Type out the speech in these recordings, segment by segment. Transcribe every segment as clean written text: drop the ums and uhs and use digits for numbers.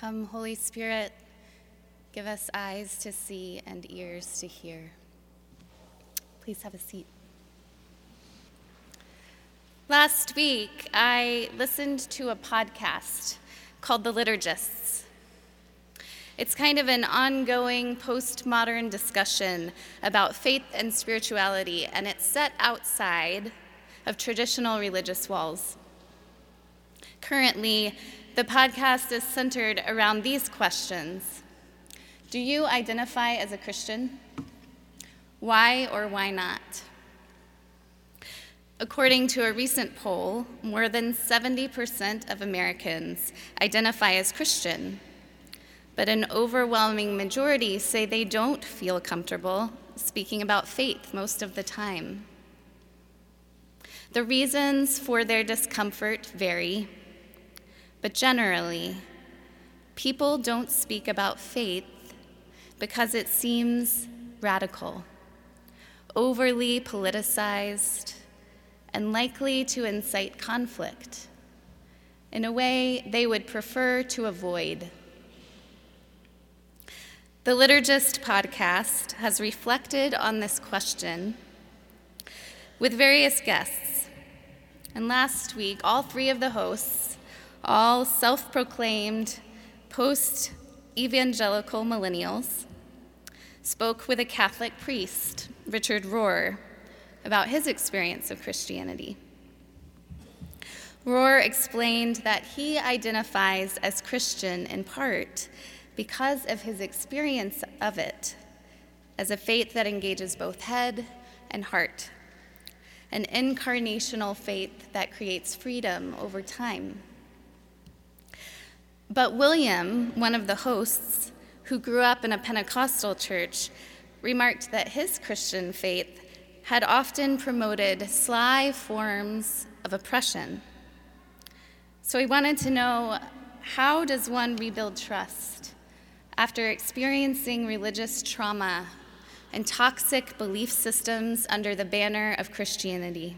Come, Holy Spirit, give us eyes to see and ears to hear. Please have a seat. Last week, I listened to a podcast called The Liturgists. It's kind of an ongoing postmodern discussion about faith and spirituality, and it's set outside of traditional religious walls. Currently, the podcast is centered around these questions. Do you identify as a Christian? Why or why not? According to a recent poll, more than 70% of Americans identify as Christian, but an overwhelming majority say they don't feel comfortable speaking about faith most of the time. The reasons for their discomfort vary, but generally, people don't speak about faith because it seems radical, overly politicized, and likely to incite conflict in a way they would prefer to avoid. The Liturgist podcast has reflected on this question with various guests. And last week, all three of the hosts, all self-proclaimed post-evangelical millennials, spoke with a Catholic priest, Richard Rohr, about his experience of Christianity. Rohr explained that he identifies as Christian in part because of his experience of it as a faith that engages both head and heart, an incarnational faith that creates freedom over time. But William, one of the hosts, who grew up in a Pentecostal church, remarked that his Christian faith had often promoted sly forms of oppression. So he wanted to know, how does one rebuild trust after experiencing religious trauma and toxic belief systems under the banner of Christianity?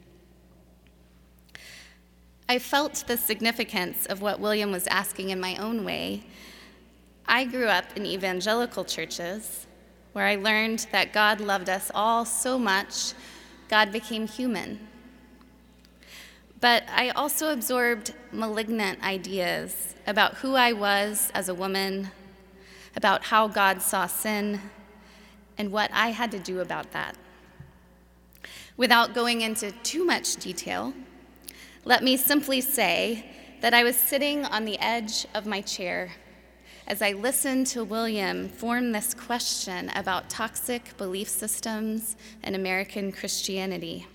I felt the significance of what William was asking in my own way. I grew up in evangelical churches where I learned that God loved us all so much, God became human. But I also absorbed malignant ideas about who I was as a woman, about how God saw sin, and what I had to do about that. Without going into too much detail, let me simply say that I was sitting on the edge of my chair as I listened to William form this question about toxic belief systems and American Christianity.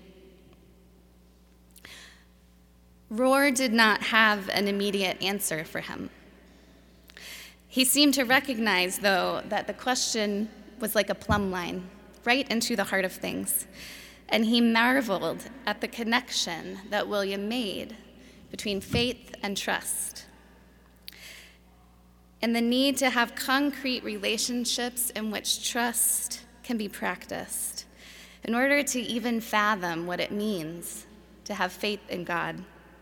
Rohr did not have an immediate answer for him. He seemed to recognize, though, that the question was like a plumb line, right into the heart of things. And he marveled at the connection that William made between faith and trust, and the need to have concrete relationships in which trust can be practiced in order to even fathom what it means to have faith in God.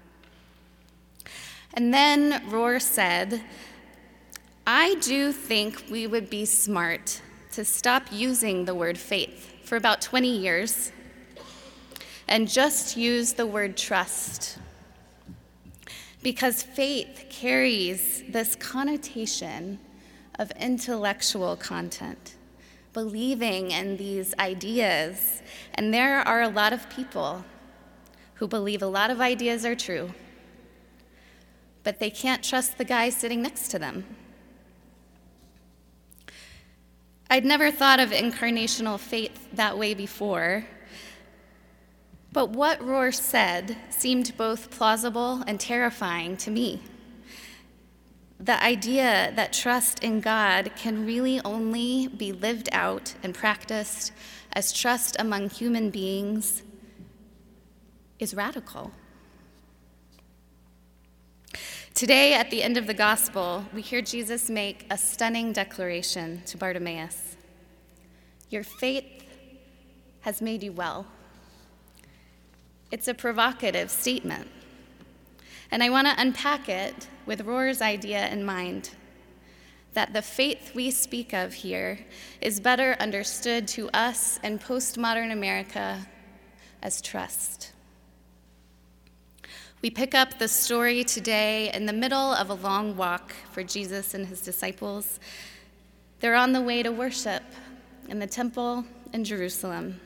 And then Rohr said, I do think we would be smart to stop using the word faith for about 20 years and just use the word trust. Because faith carries this connotation of intellectual content, believing in these ideas. And there are a lot of people who believe a lot of ideas are true, but they can't trust the guy sitting next to them. I'd never thought of incarnational faith that way before, but what Rohr said seemed both plausible and terrifying to me. The idea that trust in God can really only be lived out and practiced as trust among human beings is radical. Today, at the end of the gospel, we hear Jesus make a stunning declaration to Bartimaeus. Your faith has made you well. It's a provocative statement. And I want to unpack it with Rohr's idea in mind, that the faith we speak of here is better understood to us in postmodern America as trust. We pick up the story today in the middle of a long walk for Jesus and his disciples. They're on the way to worship in the temple in Jerusalem.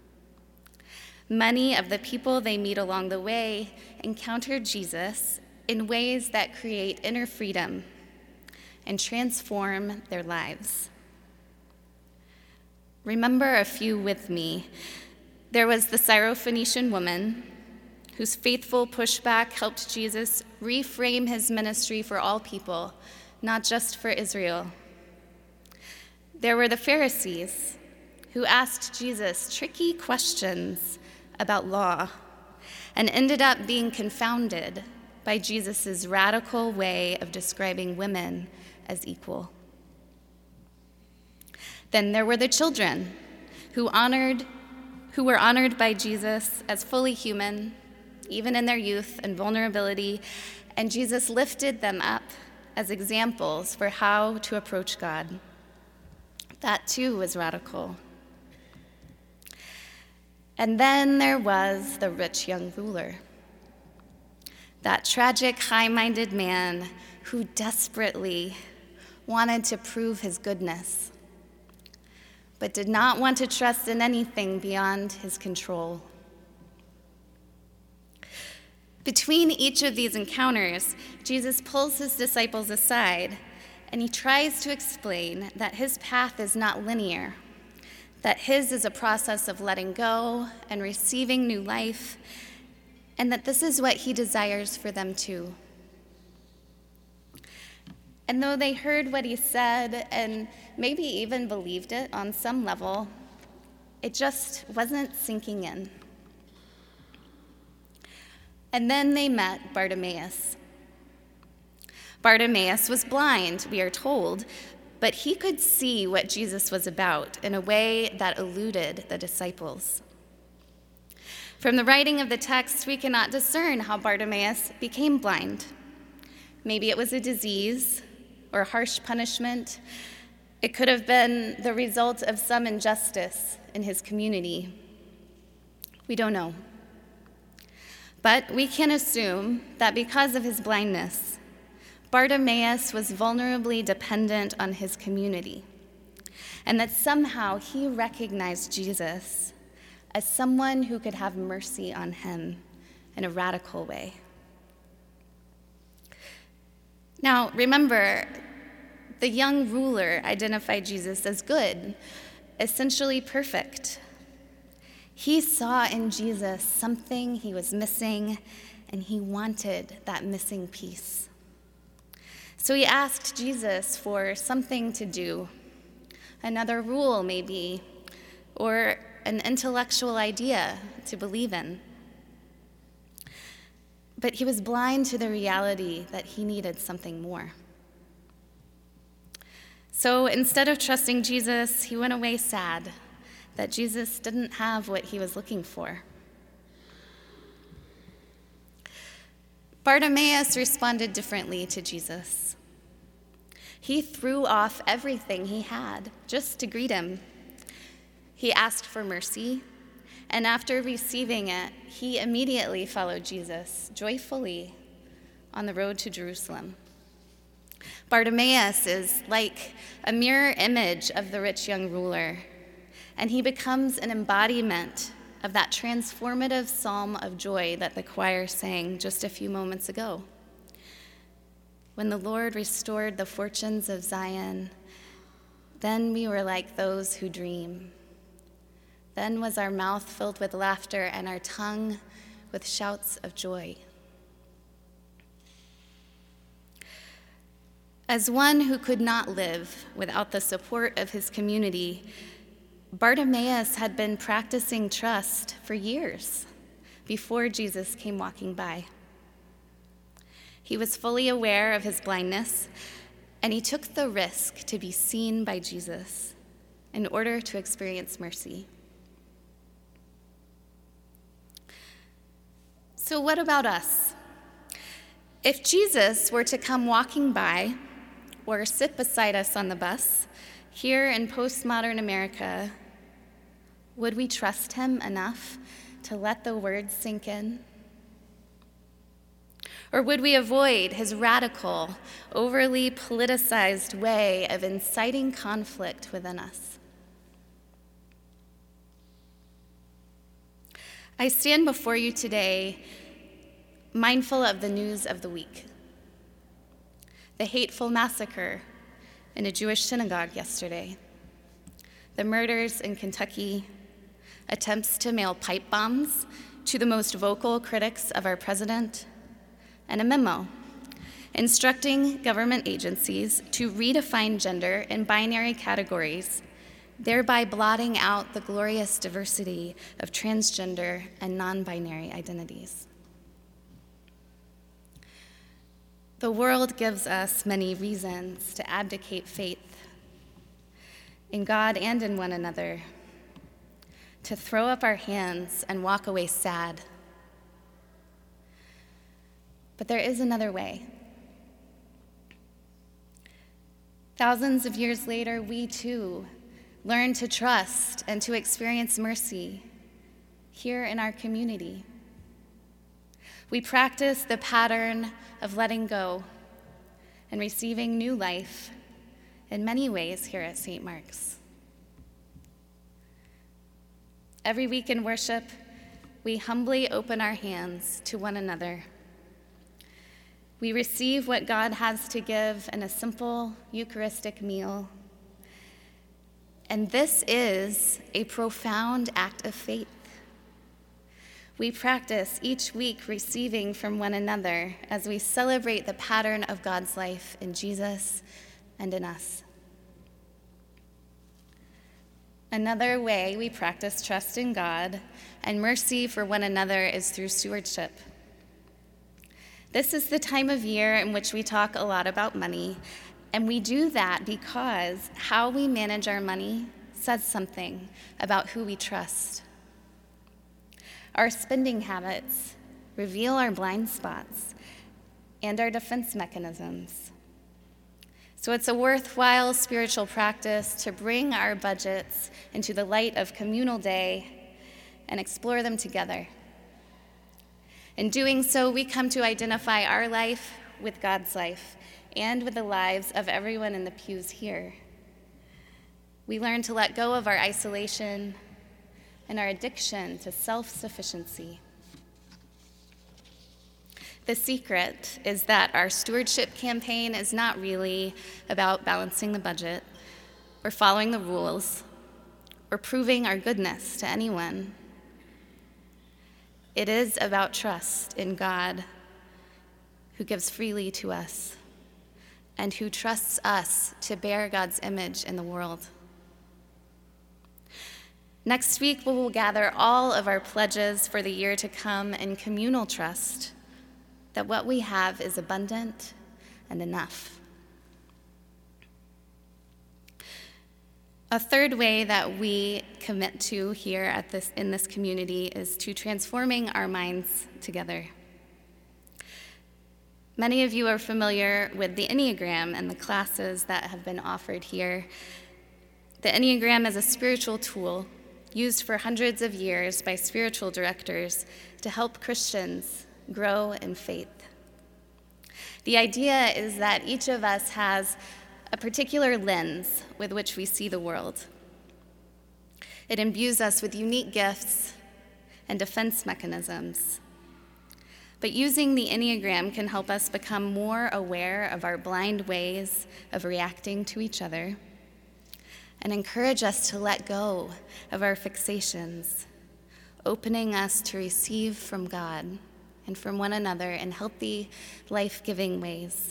Many of the people they meet along the way encounter Jesus in ways that create inner freedom and transform their lives. Remember a few with me. There was the Syrophoenician woman whose faithful pushback helped Jesus reframe his ministry for all people, not just for Israel. There were the Pharisees who asked Jesus tricky questions about law and ended up being confounded by Jesus' radical way of describing women as equal. Then there were the children who were honored by Jesus as fully human, even in their youth and vulnerability, and Jesus lifted them up as examples for how to approach God. That too was radical. And then there was the rich young ruler, that tragic, high-minded man who desperately wanted to prove his goodness, but did not want to trust in anything beyond his control. Between each of these encounters, Jesus pulls his disciples aside, and he tries to explain that his path is not linear, that his is a process of letting go and receiving new life, and that this is what he desires for them too. And though they heard what he said and maybe even believed it on some level, it just wasn't sinking in. And then they met Bartimaeus. Bartimaeus was blind, we are told, but he could see what Jesus was about in a way that eluded the disciples. From the writing of the text, we cannot discern how Bartimaeus became blind. Maybe it was a disease or harsh punishment. It could have been the result of some injustice in his community. We don't know. But we can assume that because of his blindness, Bartimaeus was vulnerably dependent on his community, and that somehow he recognized Jesus as someone who could have mercy on him in a radical way. Now, remember, the young ruler identified Jesus as good, essentially perfect. He saw in Jesus something he was missing, and he wanted that missing piece. So he asked Jesus for something to do, another rule maybe, or an intellectual idea to believe in. But he was blind to the reality that he needed something more. So instead of trusting Jesus, he went away sad that Jesus didn't have what he was looking for. Bartimaeus responded differently to Jesus. He threw off everything he had just to greet him. He asked for mercy, and after receiving it, he immediately followed Jesus joyfully on the road to Jerusalem. Bartimaeus is like a mirror image of the rich young ruler, and he becomes an embodiment of that transformative psalm of joy that the choir sang just a few moments ago. When the Lord restored the fortunes of Zion, then we were like those who dream. Then was our mouth filled with laughter and our tongue with shouts of joy. As one who could not live without the support of his community, Bartimaeus had been practicing trust for years before Jesus came walking by. He was fully aware of his blindness, and he took the risk to be seen by Jesus in order to experience mercy. So what about us? If Jesus were to come walking by or sit beside us on the bus here in postmodern America, would we trust him enough to let the words sink in? Or would we avoid his radical, overly politicized way of inciting conflict within us? I stand before you today mindful of the news of the week. The hateful massacre in a Jewish synagogue yesterday, the murders in Kentucky, attempts to mail pipe bombs to the most vocal critics of our president, and a memo instructing government agencies to redefine gender in binary categories, thereby blotting out the glorious diversity of transgender and non-binary identities. The world gives us many reasons to abdicate faith in God and in one another, to throw up our hands and walk away sad. But there is another way. Thousands of years later, we too learn to trust and to experience mercy here in our community. We practice the pattern of letting go and receiving new life in many ways here at St. Mark's. Every week in worship, we humbly open our hands to one another. We receive what God has to give in a simple Eucharistic meal. And this is a profound act of faith. We practice each week receiving from one another as we celebrate the pattern of God's life in Jesus and in us. Another way we practice trust in God and mercy for one another is through stewardship. This is the time of year in which we talk a lot about money, and we do that because how we manage our money says something about who we trust. Our spending habits reveal our blind spots and our defense mechanisms. So it's a worthwhile spiritual practice to bring our budgets into the light of communal day and explore them together. In doing so, we come to identify our life with God's life and with the lives of everyone in the pews here. We learn to let go of our isolation and our addiction to self-sufficiency. The secret is that our stewardship campaign is not really about balancing the budget or following the rules or proving our goodness to anyone. It is about trust in God, who gives freely to us and who trusts us to bear God's image in the world. Next week, we will gather all of our pledges for the year to come in communal trust that what we have is abundant and enough. A third way that we commit to here in this community is to transforming our minds together. Many of you are familiar with the Enneagram and the classes that have been offered here. The Enneagram is a spiritual tool used for hundreds of years by spiritual directors to help Christians grow in faith. The idea is that each of us has a particular lens with which we see the world. It imbues us with unique gifts and defense mechanisms. But using the Enneagram can help us become more aware of our blind ways of reacting to each other and encourage us to let go of our fixations, opening us to receive from God and from one another in healthy, life-giving ways.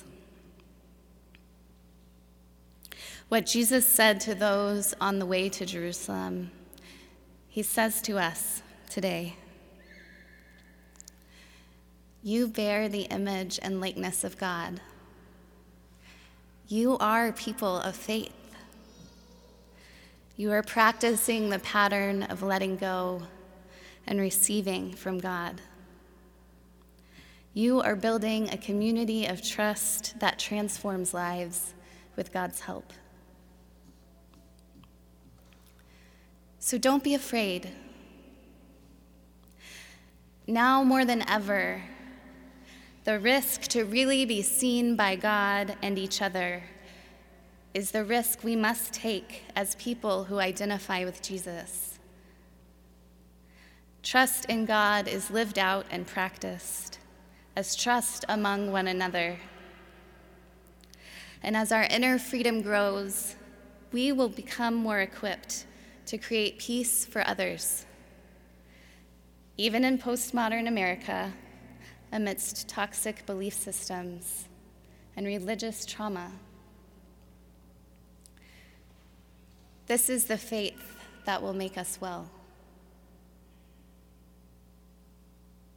What Jesus said to those on the way to Jerusalem, he says to us today. You bear the image and likeness of God. You are people of faith. You are practicing the pattern of letting go and receiving from God. You are building a community of trust that transforms lives with God's help. So don't be afraid. Now more than ever, the risk to really be seen by God and each other is the risk we must take as people who identify with Jesus. Trust in God is lived out and practiced as trust among one another. And as our inner freedom grows, we will become more equipped to create peace for others, even in postmodern America, amidst toxic belief systems and religious trauma. This is the faith that will make us well.